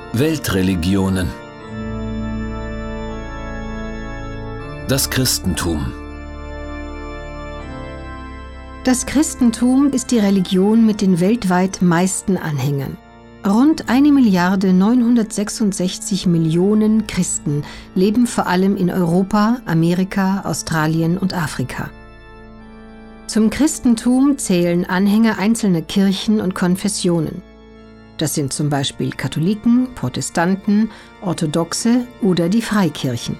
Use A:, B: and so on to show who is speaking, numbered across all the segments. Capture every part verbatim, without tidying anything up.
A: Weltreligionen. Das Christentum.
B: Das Christentum ist die Religion mit den weltweit meisten Anhängern. Rund eine Milliarde neunhundertsechsundsechzig Millionen Christen leben vor allem in Europa, Amerika, Australien und Afrika. Zum Christentum zählen Anhänger einzelner Kirchen und Konfessionen. Das sind zum Beispiel Katholiken, Protestanten, Orthodoxe oder die Freikirchen.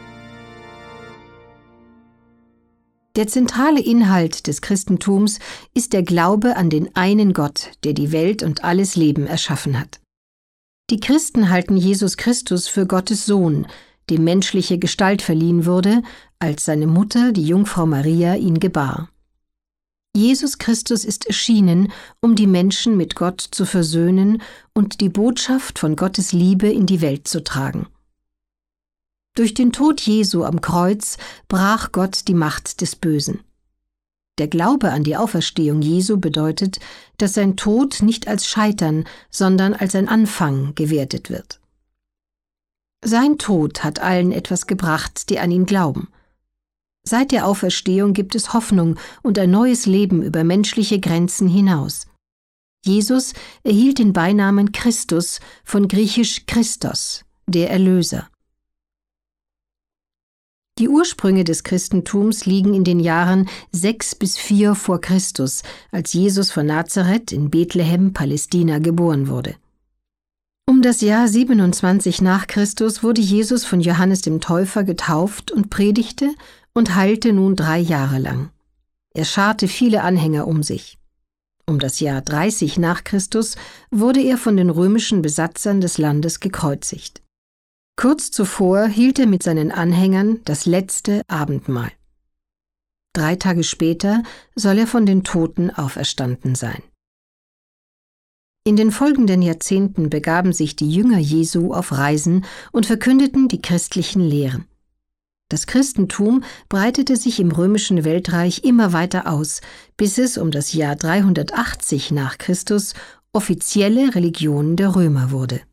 B: Der zentrale Inhalt des Christentums ist der Glaube an den einen Gott, der die Welt und alles Leben erschaffen hat. Die Christen halten Jesus Christus für Gottes Sohn, dem menschliche Gestalt verliehen wurde, als seine Mutter, die Jungfrau Maria, ihn gebar. Jesus Christus ist erschienen, um die Menschen mit Gott zu versöhnen und die Botschaft von Gottes Liebe in die Welt zu tragen. Durch den Tod Jesu am Kreuz brach Gott die Macht des Bösen. Der Glaube an die Auferstehung Jesu bedeutet, dass sein Tod nicht als Scheitern, sondern als ein Anfang gewertet wird. Sein Tod hat allen etwas gebracht, die an ihn glauben. Seit der Auferstehung gibt es Hoffnung und ein neues Leben über menschliche Grenzen hinaus. Jesus erhielt den Beinamen Christus, von griechisch Christos, der Erlöser. Die Ursprünge des Christentums liegen in den Jahren sechs bis vier vor Christus, als Jesus von Nazareth in Bethlehem, Palästina, geboren wurde. Um das Jahr siebenundzwanzig nach Christus wurde Jesus von Johannes dem Täufer getauft und predigte und heilte nun drei Jahre lang. Er scharte viele Anhänger um sich. Um das Jahr dreißig nach Christus wurde er von den römischen Besatzern des Landes gekreuzigt. Kurz zuvor hielt er mit seinen Anhängern das letzte Abendmahl. Drei Tage später soll er von den Toten auferstanden sein. In den folgenden Jahrzehnten begaben sich die Jünger Jesu auf Reisen und verkündeten die christlichen Lehren. Das Christentum breitete sich im römischen Weltreich immer weiter aus, bis es um das Jahr dreihundertachtzig nach Christus offizielle Religion der Römer wurde.